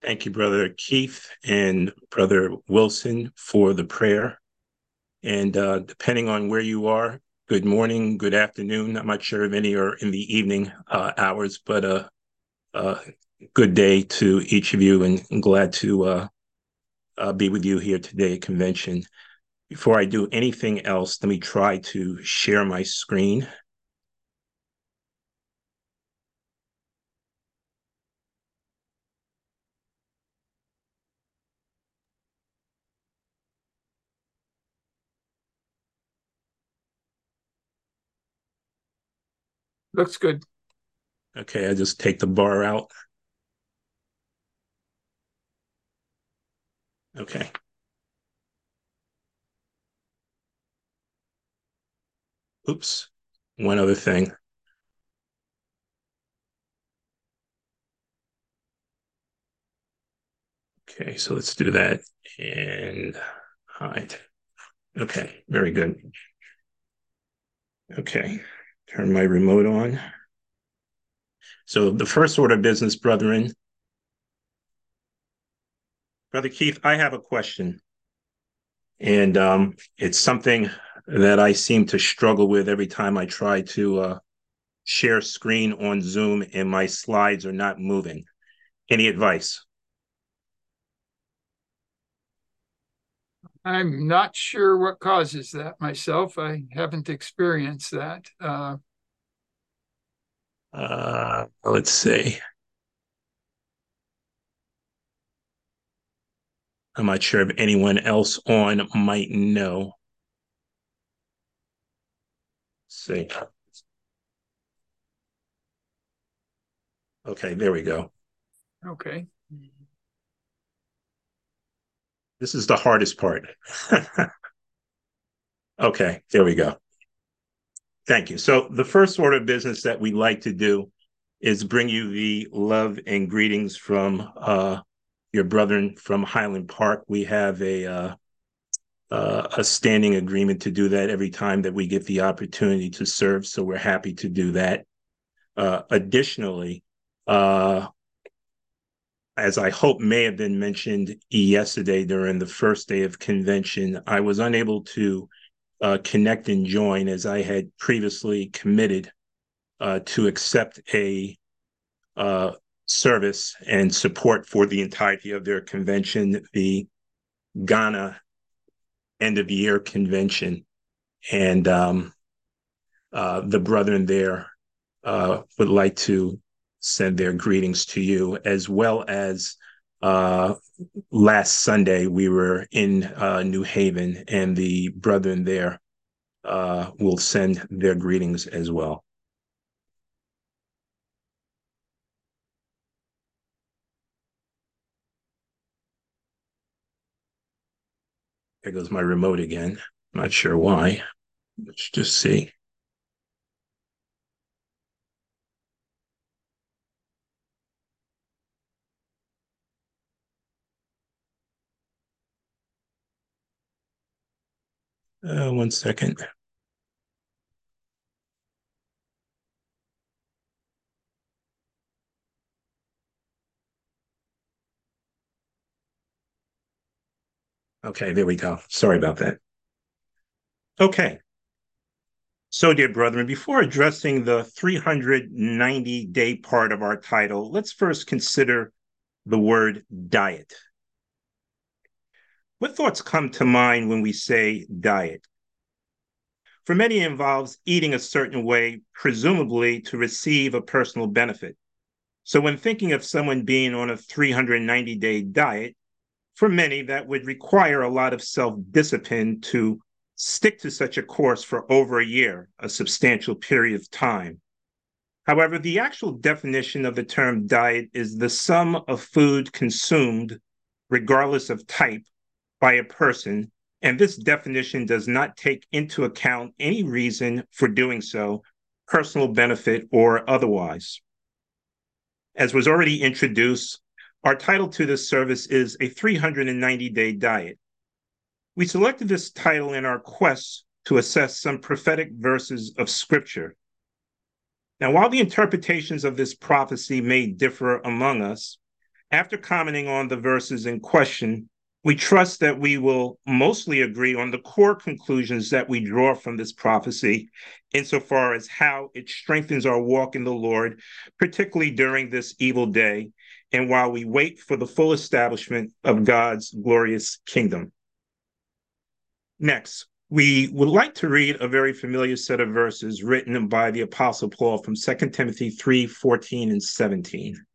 Thank you, Brother Keith and Brother Wilson, for the prayer. And depending on where you are, good morning, good afternoon. I'm not sure if any are in the evening hours, but uh, good day to each of you, and I'm glad to be with you here today at convention. Before I do anything else, let me try to share my screen. Looks good. Okay, I just take the bar out. Okay. Oops. One other thing. Okay, so let's do that. And hide. Okay, very good. Okay, turn my remote on. So the first order of business, brethren. Brother Keith, I have a question. And it's something that I seem to struggle with every time I try to share screen on Zoom and my slides are not moving. Any advice? I'm not sure what causes that myself. I haven't experienced that. Let's see. I'm not sure if anyone else on might know. Let's see. Okay, there we go. Okay. This is the hardest part. Okay, there we go. Thank you. So the first order of business that we like to do is bring you the love and greetings from your brethren from Highland Park. We have a standing agreement to do that every time that we get the opportunity to serve. So we're happy to do that. Additionally, as I hope may have been mentioned yesterday during the first day of convention, I was unable to connect and join as I had previously committed to accept a service and support for the entirety of their convention, the Ghana end of year convention. And the brethren there would like to send their greetings to you, as well as last Sunday we were in New Haven, and the brethren there will send their greetings as well. There goes my remote again. Not sure why. Let's just see. One second. Okay, there we go. Sorry about that. Okay. So, dear brethren, before addressing the 390-day part of our title, let's first consider the word diet. What thoughts come to mind when we say diet? For many, it involves eating a certain way, presumably to receive a personal benefit. So, when thinking of someone being on a 390-day diet, for many, that would require a lot of self discipline to stick to such a course for over a year, a substantial period of time. However, the actual definition of the term diet is the sum of food consumed, regardless of type, by a person, and this definition does not take into account any reason for doing so, personal benefit or otherwise. As was already introduced, our title to this service is A 390-Day Diet. We selected this title in our quest to assess some prophetic verses of Scripture. Now, while the interpretations of this prophecy may differ among us, After commenting on the verses in question, we trust that we will mostly agree on the core conclusions that we draw from this prophecy, insofar as how it strengthens our walk in the Lord, particularly during this evil day, and while we wait for the full establishment of God's glorious kingdom. Next, we would like to read a very familiar set of verses written by the Apostle Paul from 2 Timothy 3:14 and 17.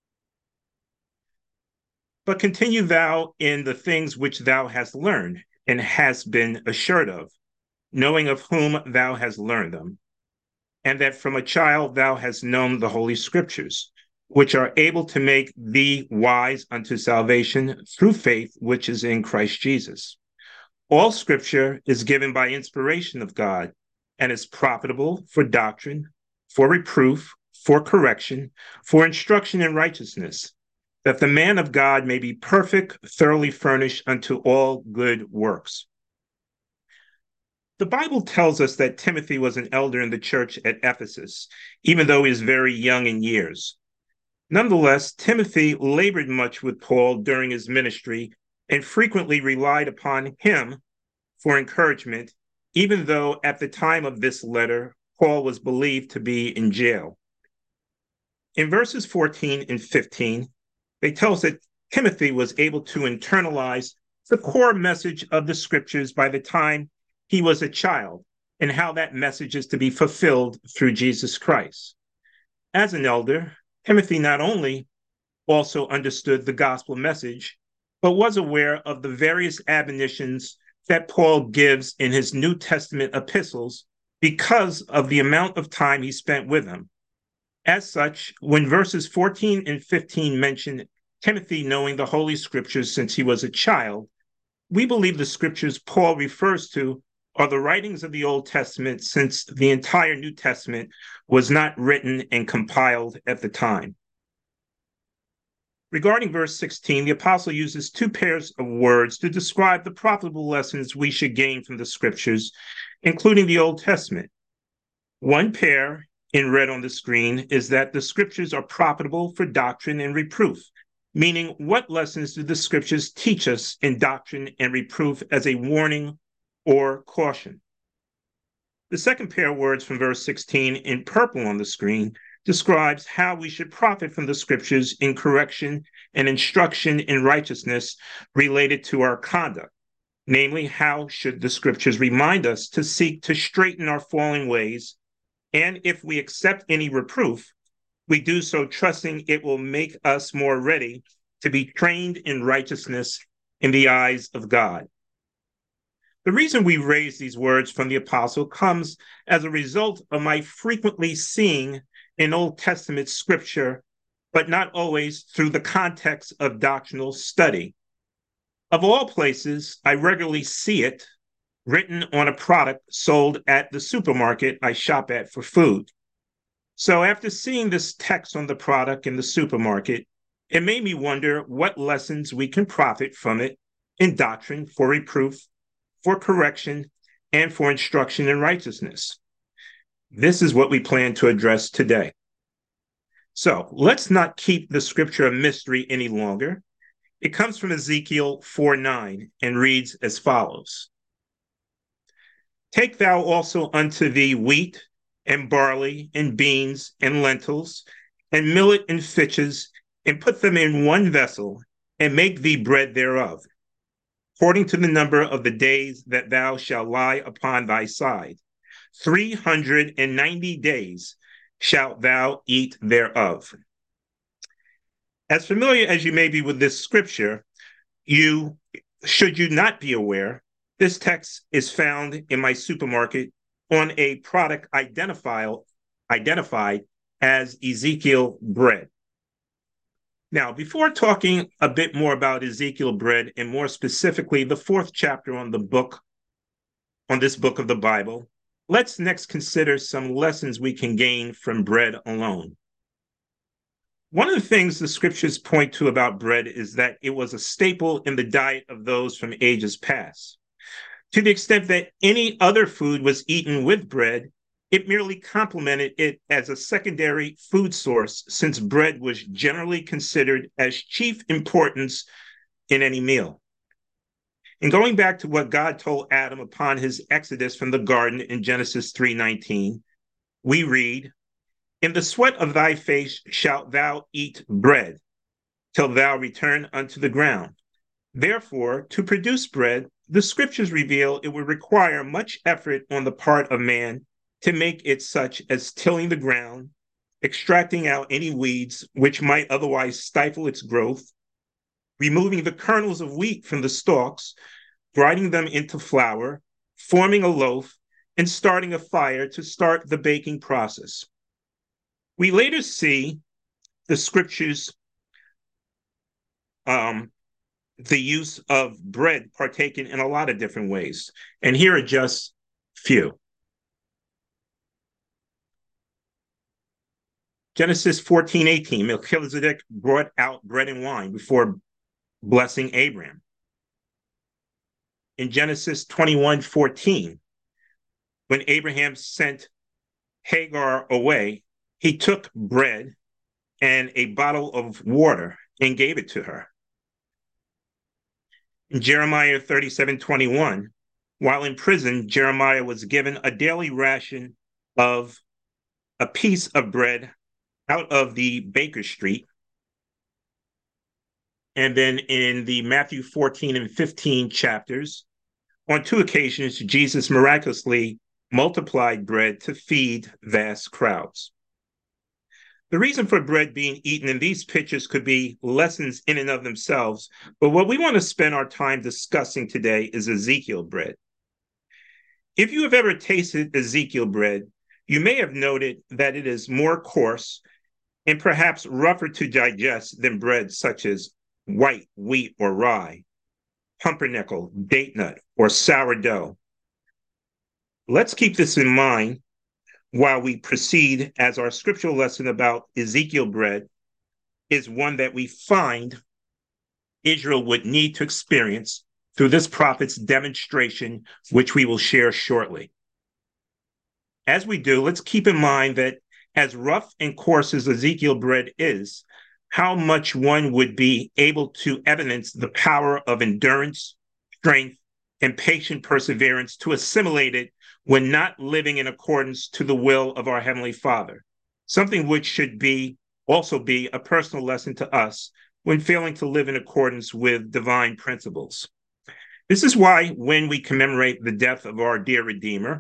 But continue thou in the things which thou hast learned and hast been assured of, knowing of whom thou hast learned them, and that from a child thou hast known the Holy Scriptures, which are able to make thee wise unto salvation through faith which is in Christ Jesus. All Scripture is given by inspiration of God and is profitable for doctrine, for reproof, for correction, for instruction in righteousness, that the man of God may be perfect, thoroughly furnished unto all good works. The Bible tells us that Timothy was an elder in the church at Ephesus, even though he was very young in years. Nonetheless, Timothy labored much with Paul during his ministry and frequently relied upon him for encouragement, even though at the time of this letter, Paul was believed to be in jail. In verses 14 and 15, they tell us that Timothy was able to internalize the core message of the Scriptures by the time he was a child, and how that message is to be fulfilled through Jesus Christ. As an elder, Timothy not only also understood the gospel message, but was aware of the various admonitions that Paul gives in his New Testament epistles because of the amount of time he spent with him. As such, when verses 14 and 15 mention Timothy knowing the Holy Scriptures since he was a child, we believe the Scriptures Paul refers to are the writings of the Old Testament, since the entire New Testament was not written and compiled at the time. Regarding verse 16, the apostle uses two pairs of words to describe the profitable lessons we should gain from the Scriptures, including the Old Testament. One pair, in red on the screen, is that the Scriptures are profitable for doctrine and reproof, meaning what lessons do the Scriptures teach us in doctrine and reproof as a warning or caution. The second pair of words from verse 16 in purple on the screen describes how we should profit from the Scriptures in correction and instruction in righteousness related to our conduct. Namely, how should the Scriptures remind us to seek to straighten our falling ways, and if we accept any reproof, we do so trusting it will make us more ready to be trained in righteousness in the eyes of God. The reason we raise these words from the apostle comes as a result of my frequently seeing in Old Testament scripture, but not always through the context of doctrinal study. Of all places, I regularly see it written on a product sold at the supermarket I shop at for food. So after seeing this text on the product in the supermarket, it made me wonder what lessons we can profit from it in doctrine for reproof, for correction, and for instruction in righteousness. This is what we plan to address today. So let's not keep the scripture a mystery any longer. It comes from Ezekiel 4:9 and reads as follows. Take thou also unto thee wheat and barley and beans and lentils and millet and fitches, and put them in one vessel, and make thee bread thereof, according to the number of the days that thou shalt lie upon thy side. 390 days shalt thou eat thereof. As familiar as you may be with this scripture, should you not be aware, this text is found in my supermarket on a product identified as Ezekiel bread. Now, before talking a bit more about Ezekiel bread, and more specifically the fourth chapter on this book of the Bible, let's next consider some lessons we can gain from bread alone. One of the things the scriptures point to about bread is that it was a staple in the diet of those from ages past. To the extent that any other food was eaten with bread, It merely complemented it as a secondary food source, since bread was generally considered as chief importance in any meal. And going back to what God told Adam upon his exodus from the garden in Genesis 3:19, we read, "In the sweat of thy face shalt thou eat bread, till thou return unto the ground." Therefore, to produce bread, the scriptures reveal it would require much effort on the part of man to make it, such as tilling the ground, extracting out any weeds which might otherwise stifle its growth, removing the kernels of wheat from the stalks, grinding them into flour, forming a loaf, and starting a fire to start the baking process. We later see the scriptures, the use of bread partaken in a lot of different ways. And here are just few. Genesis 14:18, Melchizedek brought out bread and wine before blessing Abraham. In Genesis 21:14, when Abraham sent Hagar away, he took bread and a bottle of water and gave it to her. In Jeremiah 37:21, while in prison, Jeremiah was given a daily ration of a piece of bread out of the baker's street. And then in the Matthew 14 and 15 chapters, on 2 occasions, Jesus miraculously multiplied bread to feed vast crowds. The reason for bread being eaten in these pictures could be lessons in and of themselves, but what we want to spend our time discussing today is Ezekiel bread. If you have ever tasted Ezekiel bread, you may have noted that it is more coarse and perhaps rougher to digest than bread such as white wheat or rye, pumpernickel, date nut, or sourdough. Let's keep this in mind while we proceed, as our scriptural lesson about Ezekiel bread is one that we find Israel would need to experience through this prophet's demonstration, which we will share shortly. As we do, let's keep in mind that as rough and coarse as Ezekiel bread is, how much one would be able to evidence the power of endurance, strength, and patient perseverance to assimilate it when not living in accordance to the will of our Heavenly Father, something which should also be a personal lesson to us when failing to live in accordance with divine principles. This is why when we commemorate the death of our dear Redeemer,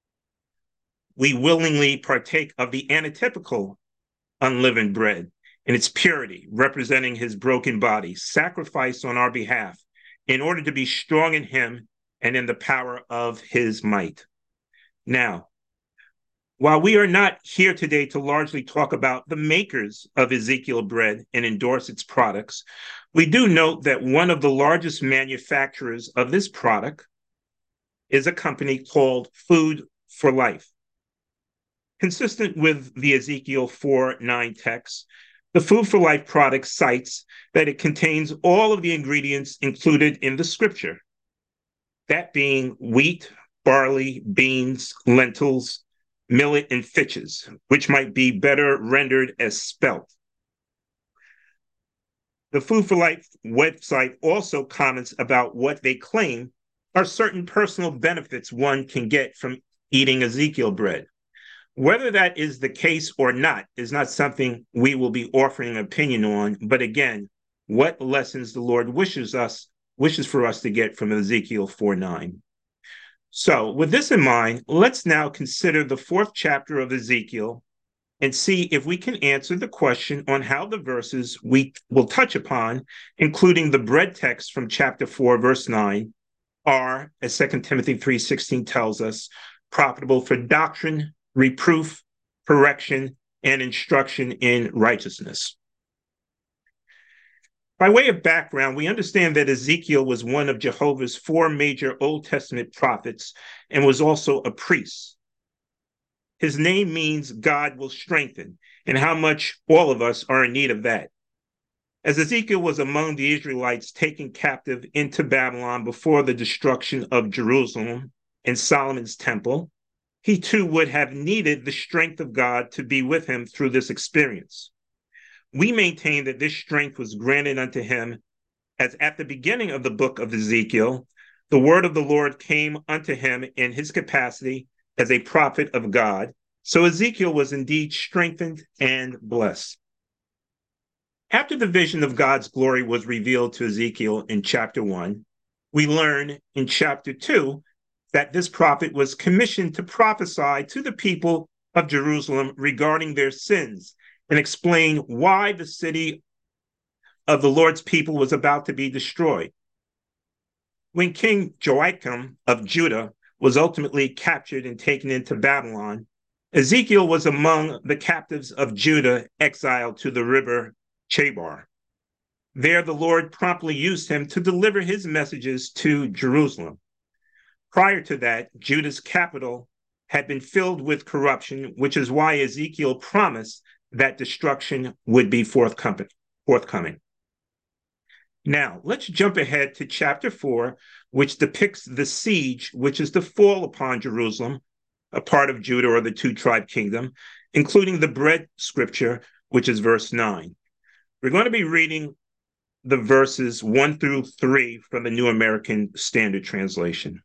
we willingly partake of the antitypical unleavened bread in its purity, representing his broken body, sacrificed on our behalf in order to be strong in him and in the power of his might. Now, while we are not here today to largely talk about the makers of Ezekiel bread and endorse its products, we do note that one of the largest manufacturers of this product is a company called Food for Life. Consistent with the Ezekiel 4:9 text, the Food for Life product cites that it contains all of the ingredients included in the scripture, that being wheat, barley, beans, lentils, millet, and fitches, which might be better rendered as spelt. The Food for Life website also comments about what they claim are certain personal benefits one can get from eating Ezekiel bread. Whether that is the case or not is not something we will be offering an opinion on, but again, what lessons the Lord wishes for us to get from Ezekiel 4:9. So with this in mind, let's now consider the 4th chapter of Ezekiel and see if we can answer the question on how the verses we will touch upon, including the bread text from chapter 4, verse 9, are, as 2 Timothy 3:16 tells us, profitable for doctrine, reproof, correction, and instruction in righteousness. By way of background, we understand that Ezekiel was one of Jehovah's 4 major Old Testament prophets and was also a priest. His name means God will strengthen, and how much all of us are in need of that. As Ezekiel was among the Israelites taken captive into Babylon before the destruction of Jerusalem and Solomon's temple, he too would have needed the strength of God to be with him through this experience. We maintain that this strength was granted unto him, as at the beginning of the book of Ezekiel, the word of the Lord came unto him in his capacity as a prophet of God. So Ezekiel was indeed strengthened and blessed. After the vision of God's glory was revealed to Ezekiel in chapter 1, we learn in chapter 2 that this prophet was commissioned to prophesy to the people of Jerusalem regarding their sins and explain why the city of the Lord's people was about to be destroyed. When King Joachim of Judah was ultimately captured and taken into Babylon, Ezekiel was among the captives of Judah exiled to the river Chebar. There, the Lord promptly used him to deliver his messages to Jerusalem. Prior to that, Judah's capital had been filled with corruption, which is why Ezekiel promised that destruction would be forthcoming. Now, let's jump ahead to chapter 4, which depicts the siege, which is to fall upon Jerusalem, a part of Judah or the two-tribe kingdom, including the bread scripture, which is verse 9. We're going to be reading the verses 1 through 3 from the New American Standard Translation.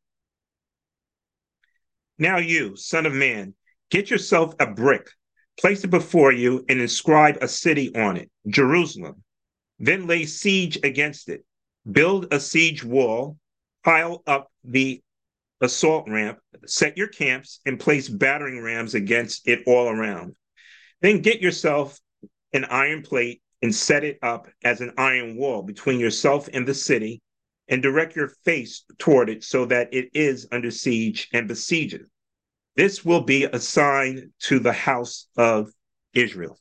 Now you, son of man, get yourself a brick, place it before you, and inscribe a city on it, Jerusalem. Then lay siege against it. Build a siege wall, pile up the assault ramp, set your camps, and place battering rams against it all around. Then get yourself an iron plate and set it up as an iron wall between yourself and the city, and direct your face toward it so that it is under siege and besiege it. This will be a sign to the house of Israel.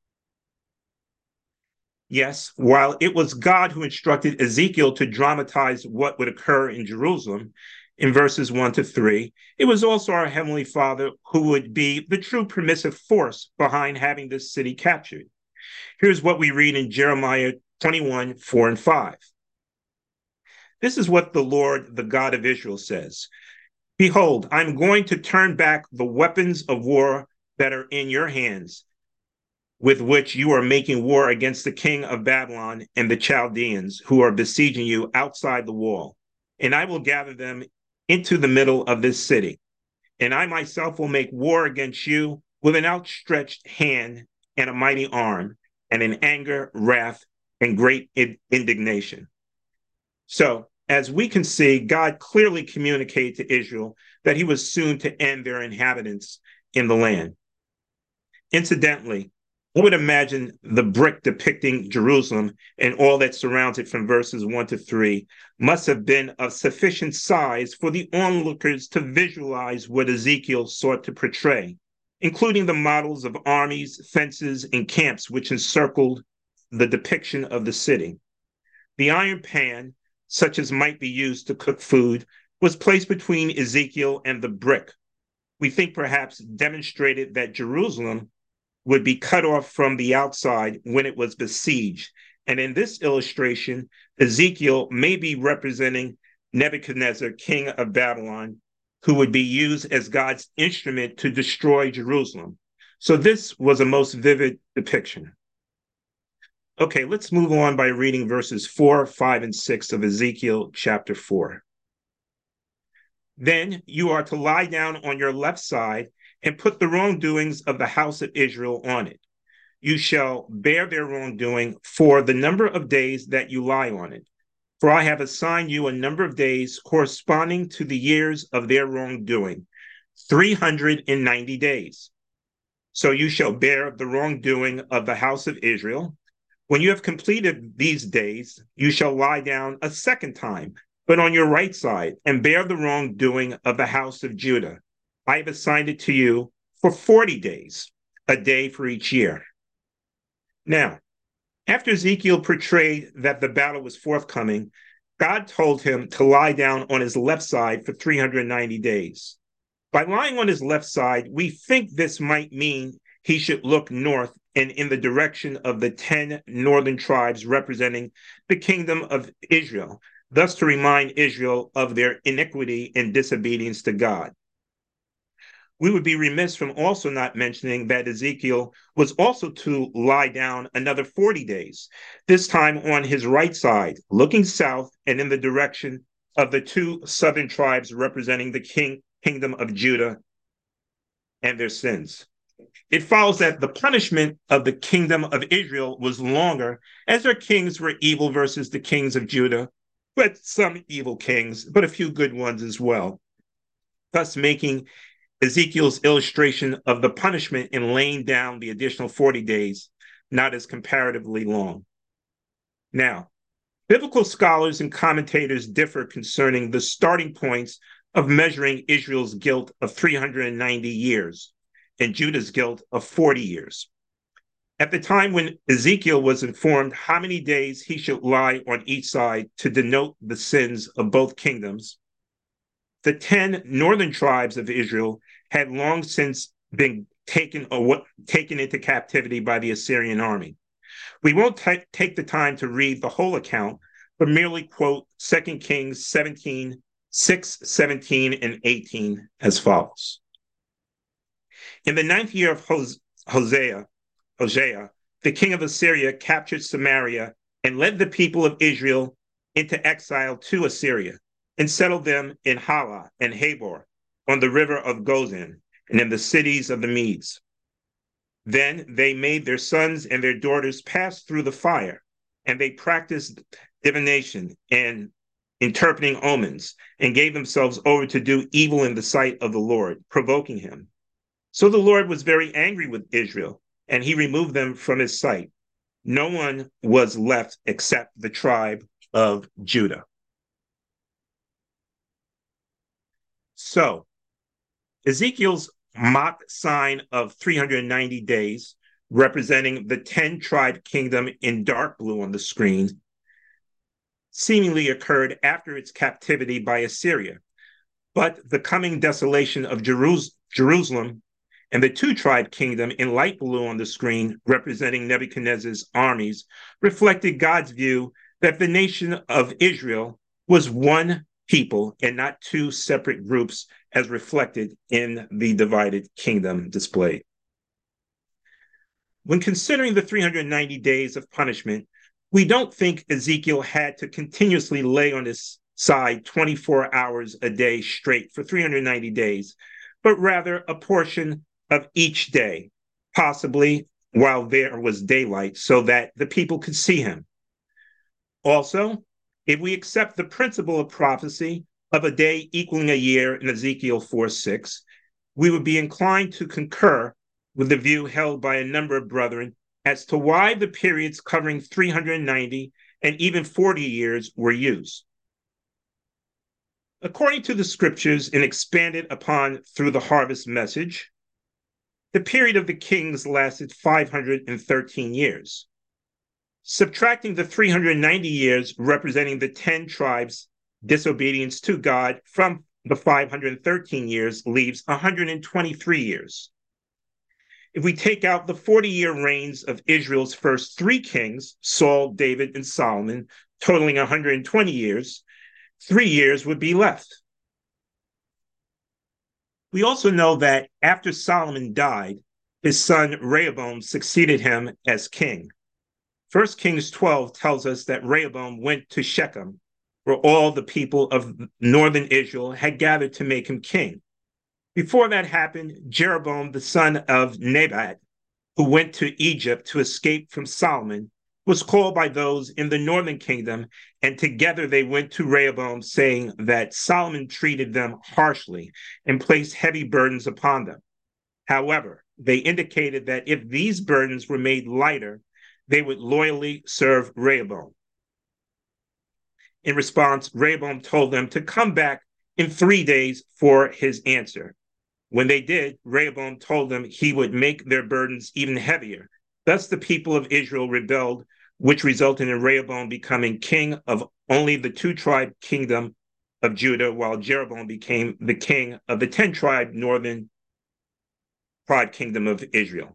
Yes, while it was God who instructed Ezekiel to dramatize what would occur in Jerusalem in verses 1 to 3, it was also our Heavenly Father who would be the true permissive force behind having this city captured. Here's what we read in Jeremiah 21, 4 and 5. This is what the Lord, the God of Israel, says. Behold, I'm going to turn back the weapons of war that are in your hands, with which you are making war against the king of Babylon and the Chaldeans who are besieging you outside the wall. And I will gather them into the middle of this city. And I myself will make war against you with an outstretched hand and a mighty arm, and in anger, wrath, and great indignation. So, as we can see, God clearly communicated to Israel that he was soon to end their inhabitants in the land. Incidentally, I would imagine the brick depicting Jerusalem and all that surrounds it from verses 1 to 3 must have been of sufficient size for the onlookers to visualize what Ezekiel sought to portray, including the models of armies, fences, and camps which encircled the depiction of the city. The iron pan, such as might be used to cook food, was placed between Ezekiel and the brick. We think perhaps demonstrated that Jerusalem would be cut off from the outside when it was besieged. And in this illustration, Ezekiel may be representing Nebuchadnezzar, king of Babylon, who would be used as God's instrument to destroy Jerusalem. So this was a most vivid depiction. Okay, let's move on by reading verses 4, 5, and 6 of Ezekiel chapter 4. Then you are to lie down on your left side and put the wrongdoings of the house of Israel on it. You shall bear their wrongdoing for the number of days that you lie on it. For I have assigned you a number of days corresponding to the years of their wrongdoing, 390 days. So you shall bear the wrongdoing of the house of Israel. When you have completed these days, you shall lie down a second time, but on your right side, and bear the wrongdoing of the house of Judah. I have assigned it to you for 40 days, a day for each year. Now, after Ezekiel portrayed that the battle was forthcoming, God told him to lie down on his left side for 390 days. By lying on his left side, we think this might mean he should look north and in the direction of the 10 northern tribes representing the kingdom of Israel, thus to remind Israel of their iniquity and disobedience to God. We would be remiss from also not mentioning that Ezekiel was also to lie down another 40 days, this time on his right side, looking south and in the direction of the two southern tribes representing the kingdom of Judah and their sins. It follows that the punishment of the kingdom of Israel was longer, as their kings were evil versus the kings of Judah, but some evil kings, but a few good ones as well, thus making Ezekiel's illustration of the punishment in laying down the additional 40 days not as comparatively long. Now, biblical scholars and commentators differ concerning the starting points of measuring Israel's guilt of 390 years and Judah's guilt of 40 years. At the time when Ezekiel was informed how many days he should lie on each side to denote the sins of both kingdoms, the 10 northern tribes of Israel had long since been taken into captivity by the Assyrian army. We won't take the time to read the whole account, but merely quote 2 Kings 17, 6, 17, and 18 as follows. In the 9th year of Hosea, the king of Assyria captured Samaria and led the people of Israel into exile to Assyria and settled them in Halah and Habor on the river of Gozan and in the cities of the Medes. Then they made their sons and their daughters pass through the fire, and they practiced divination and interpreting omens, and gave themselves over to do evil in the sight of the Lord, provoking him. So the Lord was very angry with Israel, and he removed them from his sight. No one was left except the tribe of Judah. So Ezekiel's mock sign of 390 days, representing the 10-tribe kingdom in dark blue on the screen, seemingly occurred after its captivity by Assyria. But the coming desolation of Jerusalem and the 2-tribe kingdom in light blue on the screen, representing Nebuchadnezzar's armies, reflected God's view that the nation of Israel was one people and not two separate groups as reflected in the divided kingdom displayed. When considering the 390 days of punishment, we don't think Ezekiel had to continuously lay on his side 24 hours a day straight for 390 days, but rather a portion of each day, possibly while there was daylight, so that the people could see him. Also, if we accept the principle of prophecy of a day equaling a year in Ezekiel 4:6, we would be inclined to concur with the view held by a number of brethren as to why the periods covering 390 and even 40 years were used. According to the scriptures and expanded upon through the harvest message, the period of the kings lasted 513 years. Subtracting the 390 years representing the 10 tribes' disobedience to God from the 513 years leaves 123 years. If we take out the 40-year reigns of Israel's first 3 kings, Saul, David, and Solomon, totaling 120 years, 3 years would be left. We also know that after Solomon died, his son Rehoboam succeeded him as king. 1 Kings 12 tells us that Rehoboam went to Shechem, where all the people of northern Israel had gathered to make him king. Before that happened, Jeroboam, the son of Nebat, who went to Egypt to escape from Solomon, was called by those in the northern kingdom, and together they went to Rehoboam, saying that Solomon treated them harshly and placed heavy burdens upon them. However, they indicated that if these burdens were made lighter, they would loyally serve Rehoboam. In response, Rehoboam told them to come back in 3 days for his answer. When they did, Rehoboam told them he would make their burdens even heavier. Thus, the people of Israel rebelled, which resulted in Rehoboam becoming king of only the 2-tribe kingdom of Judah, while Jeroboam became the king of the 10-tribe northern tribe kingdom of Israel.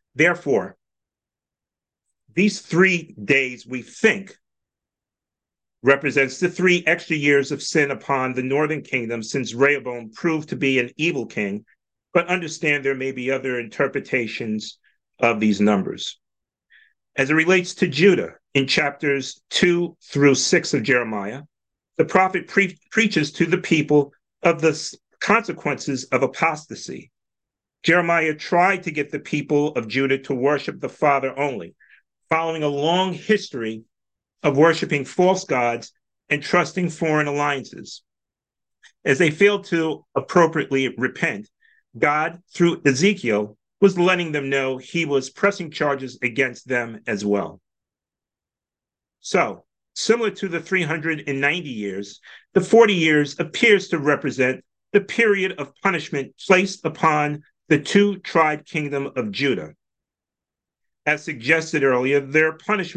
Therefore, these 3 days, we think, represents the 3 extra years of sin upon the northern kingdom, since Rehoboam proved to be an evil king, but understand there may be other interpretations of these numbers. As it relates to Judah, in chapters 2 through 6 of Jeremiah, the prophet preaches to the people of the consequences of apostasy. Jeremiah tried to get the people of Judah to worship the Father only, following a long history of worshiping false gods and trusting foreign alliances. As they failed to appropriately repent, God, through Ezekiel, was letting them know he was pressing charges against them as well. So, similar to the 390 years, the 40 years appears to represent the period of punishment placed upon the 2-tribe kingdom of Judah. As suggested earlier, their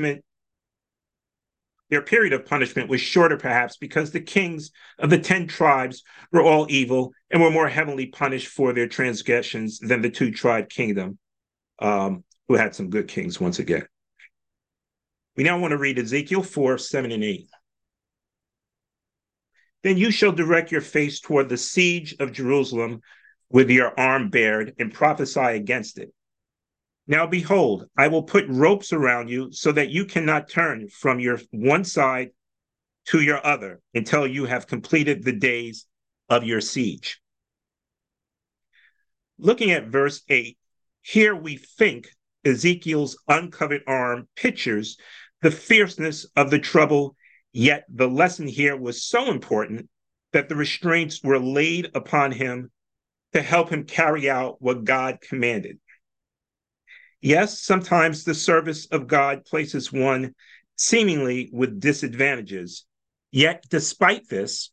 period of punishment was shorter, perhaps, because the kings of the 10 tribes were all evil and were more heavily punished for their transgressions than the 2-tribe kingdom, who had some good kings once again. We now want to read Ezekiel 4, 7, and 8. Then you shall direct your face toward the siege of Jerusalem with your arm bared and prophesy against it. Now behold, I will put ropes around you so that you cannot turn from your one side to your other until you have completed the days of your siege. Looking at verse 8, here we think Ezekiel's uncovered arm pictures the fierceness of the trouble, yet the lesson here was so important that the restraints were laid upon him to help him carry out what God commanded. Yes, sometimes the service of God places one seemingly with disadvantages. Yet, despite this,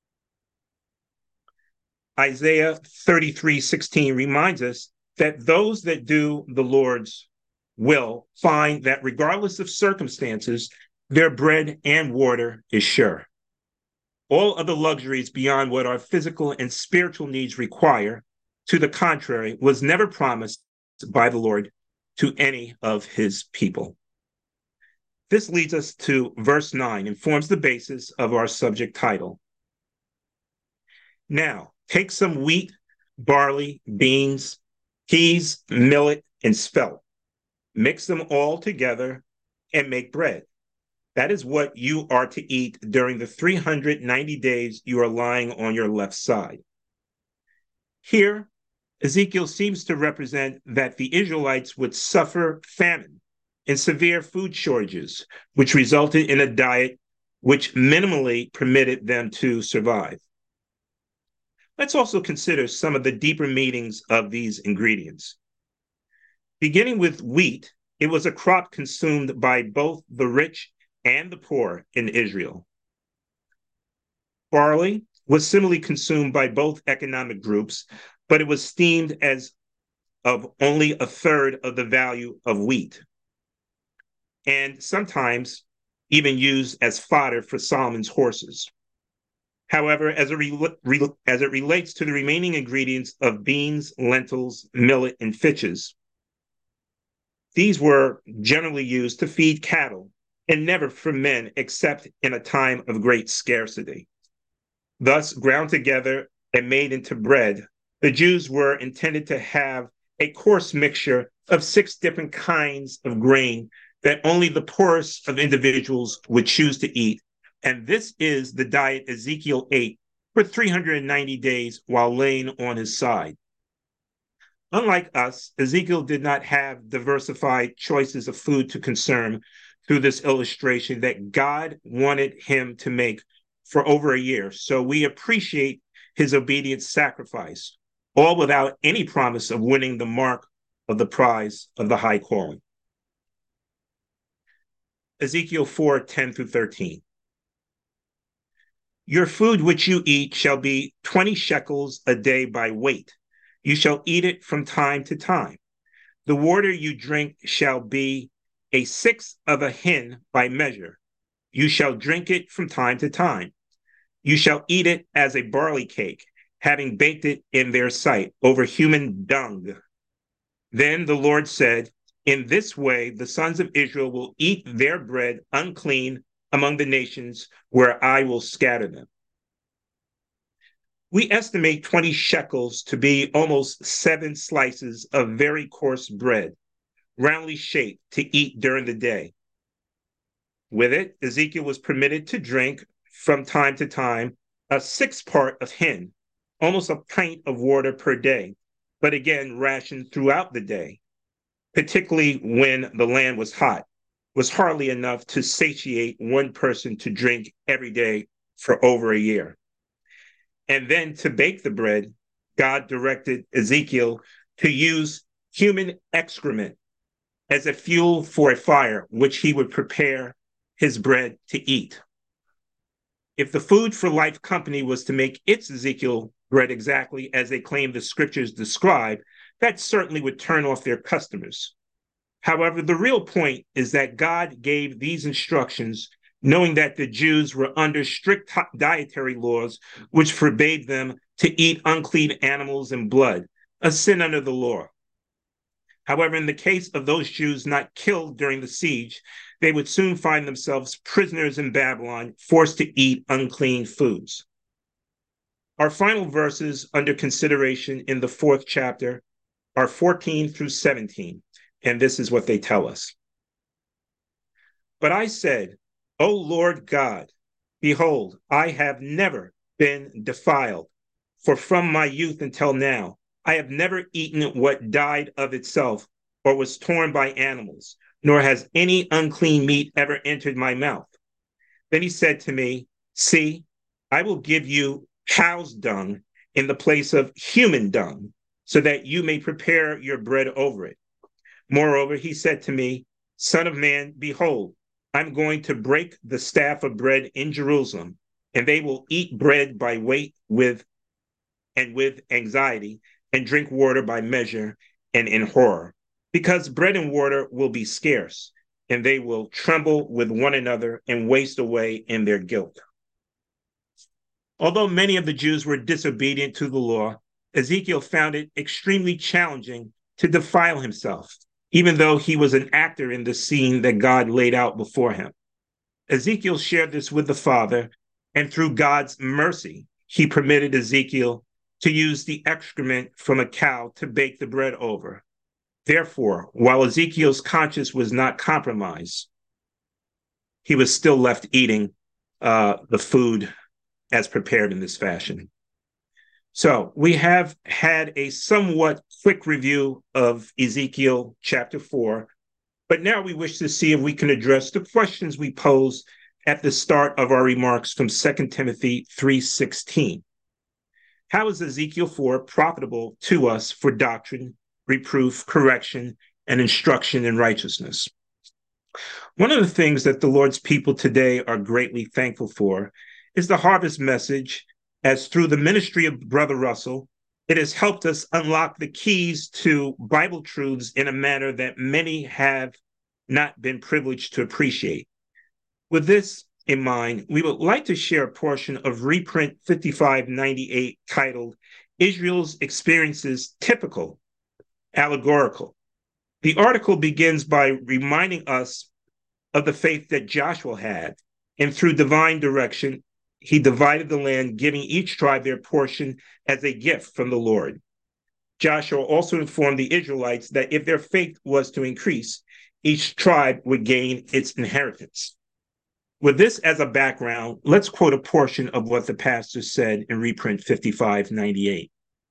Isaiah 33:16 reminds us that those that do the Lord's will find that regardless of circumstances, their bread and water is sure. All other luxuries beyond what our physical and spiritual needs require, to the contrary, was never promised by the Lord to any of his people. This leads us to verse 9 and forms the basis of our subject title. Now, take some wheat, barley, beans, peas, millet, and spelt. Mix them all together and make bread. That is what you are to eat during the 390 days you are lying on your left side. Here, Ezekiel seems to represent that the Israelites would suffer famine and severe food shortages, which resulted in a diet which minimally permitted them to survive. Let's also consider some of the deeper meanings of these ingredients. Beginning with wheat, it was a crop consumed by both the rich and the poor in Israel. Barley was similarly consumed by both economic groups, but it was esteemed as of only a third of the value of wheat, and sometimes even used as fodder for Solomon's horses. However, as it relates to the remaining ingredients of beans, lentils, millet, and fitches, these were generally used to feed cattle and never for men except in a time of great scarcity. Thus, ground together and made into bread, the Jews were intended to have a coarse mixture of 6 different kinds of grain that only the poorest of individuals would choose to eat. And this is the diet Ezekiel ate for 390 days while laying on his side. Unlike us, Ezekiel did not have diversified choices of food to consume through this illustration that God wanted him to make for over a year. So we appreciate his obedient sacrifice, all without any promise of winning the mark of the prize of the high calling. Ezekiel 4:10 through 13. Your food which you eat shall be 20 shekels a day by weight. You shall eat it from time to time. The water you drink shall be 1/6 of a hin by measure. You shall drink it from time to time. You shall eat it as a barley cake, having baked it in their sight over human dung. Then the Lord said, in this way the sons of Israel will eat their bread unclean among the nations where I will scatter them. We estimate 20 shekels to be almost 7 slices of very coarse bread, roundly shaped, to eat during the day. With it, Ezekiel was permitted to drink from time to time a 6-part of hin, almost a pint of water per day, but again rationed throughout the day, particularly when the land was hot, was hardly enough to satiate one person to drink every day for over a year. And then to bake the bread, God directed Ezekiel to use human excrement as a fuel for a fire, which he would prepare his bread to eat. If the Food for Life company was to make its Ezekiel bread exactly as they claim the scriptures describe, that certainly would turn off their customers. However, the real point is that God gave these instructions knowing that the Jews were under strict dietary laws which forbade them to eat unclean animals and blood, a sin under the law. However, in the case of those Jews not killed during the siege, they would soon find themselves prisoners in Babylon, forced to eat unclean foods. Our final verses under consideration in the 4th chapter are 14 through 17, and this is what they tell us. But I said, O Lord God, behold, I have never been defiled, for from my youth until now, I have never eaten what died of itself or was torn by animals, nor has any unclean meat ever entered my mouth. Then he said to me, see, I will give you cow's dung in the place of human dung, so that you may prepare your bread over it. Moreover, he said to me, Son of man, behold, I'm going to break the staff of bread in Jerusalem, and they will eat bread by weight with anxiety, and drink water by measure and in horror, because bread and water will be scarce, and they will tremble with one another and waste away in their guilt. Although many of the Jews were disobedient to the law, Ezekiel found it extremely challenging to defile himself, even though he was an actor in the scene that God laid out before him. Ezekiel shared this with the Father, and through God's mercy, he permitted Ezekiel to use the excrement from a cow to bake the bread over. Therefore, while Ezekiel's conscience was not compromised, he was still left eating the food as prepared in this fashion. So we have had a somewhat quick review of Ezekiel chapter 4, but now we wish to see if we can address the questions we posed at the start of our remarks from 2 Timothy 3:16. How is Ezekiel 4 profitable to us for doctrine, reproof, correction, and instruction in righteousness? One of the things that the Lord's people today are greatly thankful for is the harvest message, as through the ministry of Brother Russell, it has helped us unlock the keys to Bible truths in a manner that many have not been privileged to appreciate. With this in mind, we would like to share a portion of reprint 5598 titled Israel's Experiences Typical, Allegorical. The article begins by reminding us of the faith that Joshua had, and through divine direction, he divided the land, giving each tribe their portion as a gift from the Lord. Joshua also informed the Israelites that if their faith was to increase, each tribe would gain its inheritance. With this as a background, let's quote a portion of what the pastor said in reprint 5598.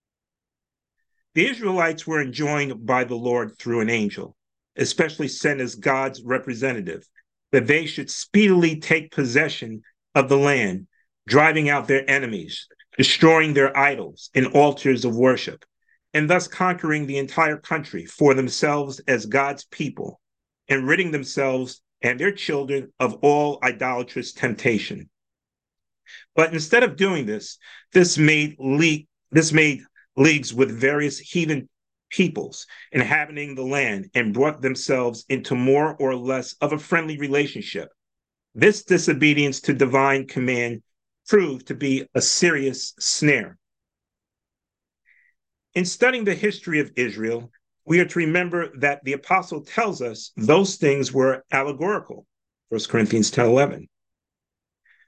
The Israelites were enjoined by the Lord through an angel, especially sent as God's representative, that they should speedily take possession of the land, driving out their enemies, destroying their idols and altars of worship, and thus conquering the entire country for themselves as God's people, and ridding themselves and their children of all idolatrous temptation. But instead of doing this, this made leagues with various heathen peoples inhabiting the land and brought themselves into more or less of a friendly relationship. This disobedience to divine command proved to be a serious snare. In studying the history of Israel, we are to remember that the apostle tells us those things were allegorical, 1 Corinthians 10:11.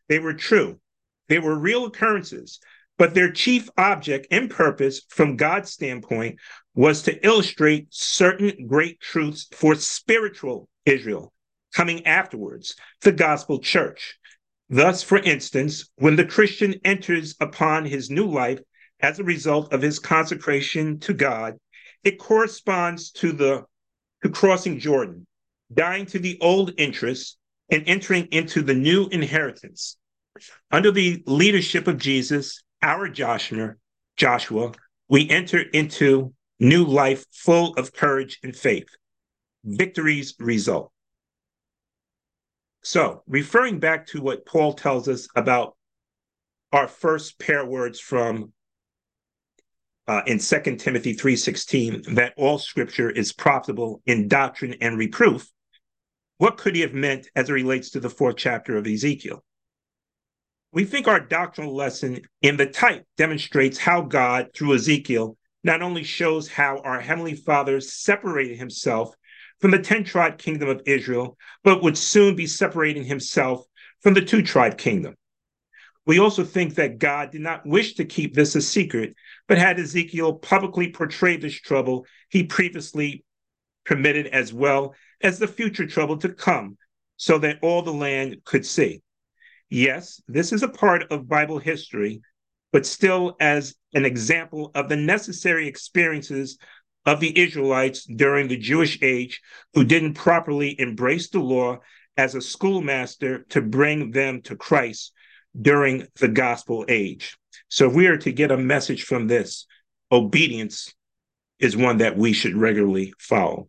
They were true. They were real occurrences, but their chief object and purpose from God's standpoint was to illustrate certain great truths for spiritual Israel coming afterwards, the gospel church. Thus, for instance, when the Christian enters upon his new life as a result of his consecration to God, it corresponds to crossing Jordan, dying to the old interests and entering into the new inheritance. Under the leadership of Jesus, our Joshua, we enter into new life full of courage and faith. Victories result. So, referring back to what Paul tells us about our first pair words from in 2 Timothy 3:16, that all scripture is profitable in doctrine and reproof, what could he have meant as it relates to the 4th chapter of Ezekiel? We think our doctrinal lesson in the type demonstrates how God, through Ezekiel, not only shows how our Heavenly Father separated himself from the 10-tribe kingdom of Israel, but would soon be separating himself from the 2-tribe kingdom. We also think that God did not wish to keep this a secret, but had Ezekiel publicly portray this trouble he previously permitted, as well as the future trouble to come, so that all the land could see. Yes, this is a part of Bible history, but still as an example of the necessary experiences of the Israelites during the Jewish age who didn't properly embrace the law as a schoolmaster to bring them to Christ during the gospel age. So if we are to get a message from this, obedience is one that we should regularly follow.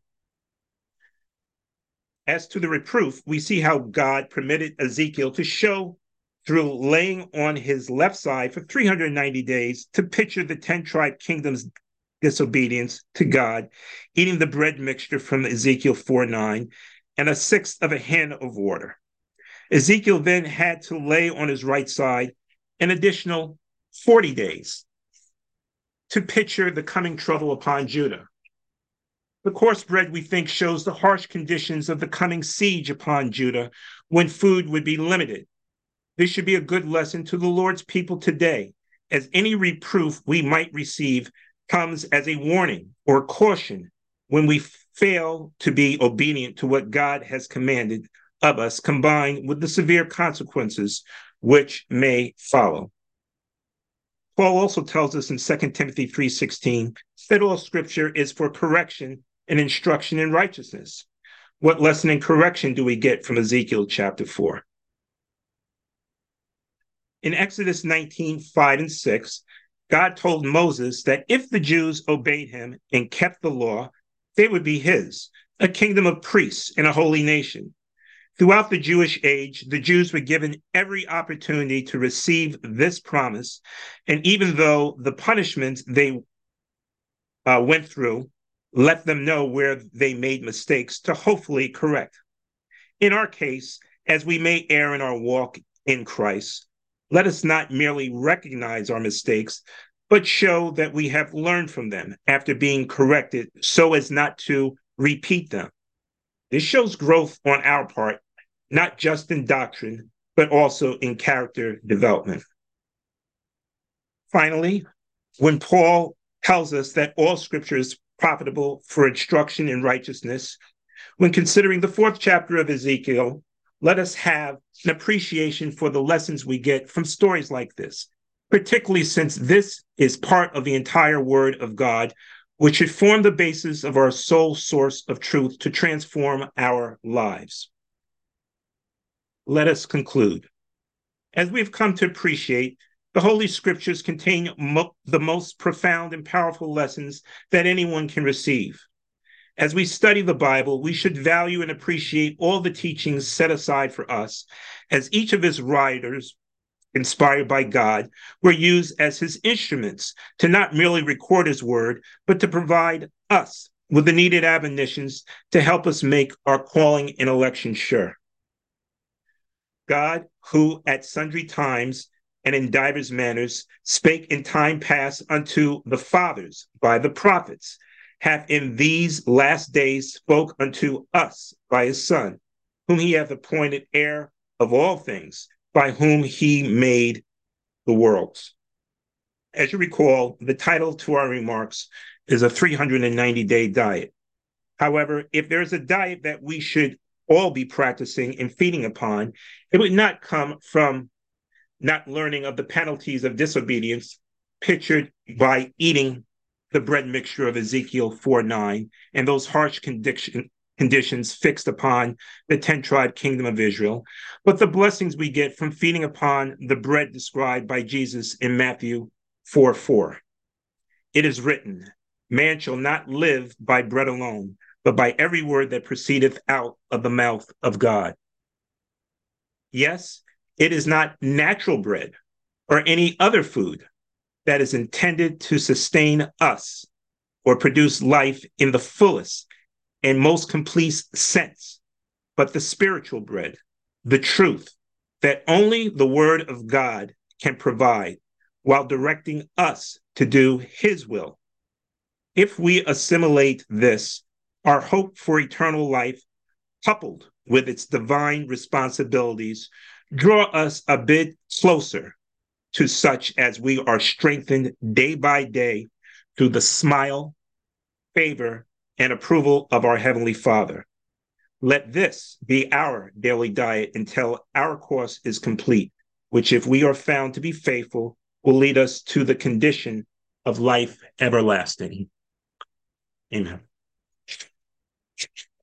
As to the reproof, we see how God permitted Ezekiel to show through laying on his left side for 390 days to picture the 10-tribe kingdom's disobedience to God, eating the bread mixture from Ezekiel 4:9 and a sixth of a hin of water. Ezekiel then had to lay on his right side an additional 40 days to picture the coming trouble upon Judah. The coarse bread, we think, shows the harsh conditions of the coming siege upon Judah when food would be limited. This should be a good lesson to the Lord's people today, as any reproof we might receive comes as a warning or caution when we fail to be obedient to what God has commanded of us, combined with the severe consequences which may follow. Paul also tells us in 2 Timothy 3:16 that all scripture is for correction and instruction in righteousness. What lesson in correction do we get from Ezekiel chapter 4? In Exodus 19:5 and 6, God told Moses that if the Jews obeyed him and kept the law, they would be his, a kingdom of priests and a holy nation. Throughout the Jewish age, the Jews were given every opportunity to receive this promise, and even though the punishments they went through let them know where they made mistakes to hopefully correct. In our case, as we may err in our walk in Christ, let us not merely recognize our mistakes, but show that we have learned from them after being corrected so as not to repeat them. This shows growth on our part, not just in doctrine, but also in character development. Finally, when Paul tells us that all scripture is profitable for instruction in righteousness, when considering the 4th chapter of Ezekiel, let us have an appreciation for the lessons we get from stories like this, particularly since this is part of the entire Word of God, which should form the basis of our sole source of truth to transform our lives. Let us conclude. As we've come to appreciate, the Holy Scriptures contain the most profound and powerful lessons that anyone can receive. As we study the Bible, we should value and appreciate all the teachings set aside for us, as each of his writers, inspired by God, were used as his instruments to not merely record his word, but to provide us with the needed admonitions to help us make our calling and election sure. God, who at sundry times and in divers manners spake in time past unto the fathers by the prophets, hath in these last days spoke unto us by his Son, whom he hath appointed heir of all things, by whom he made the worlds. As you recall, the title to our remarks is a 390-day diet. However, if there's a diet that we should all be practicing and feeding upon, it would not come from not learning of the penalties of disobedience pictured by eating the bread mixture of Ezekiel 4:9 and those harsh conditions fixed upon the 10-tribe kingdom of Israel, but the blessings we get from feeding upon the bread described by Jesus in Matthew 4:4. It is written, man shall not live by bread alone, but by every word that proceedeth out of the mouth of God. Yes, it is not natural bread or any other food that is intended to sustain us or produce life in the fullest and most complete sense, but the spiritual bread, the truth that only the word of God can provide while directing us to do his will. If we assimilate this, our hope for eternal life, coupled with its divine responsibilities, draw us a bit closer to such as we are strengthened day by day through the smile, favor, and approval of our Heavenly Father. Let this be our daily diet until our course is complete, which, if we are found to be faithful, will lead us to the condition of life everlasting. Amen.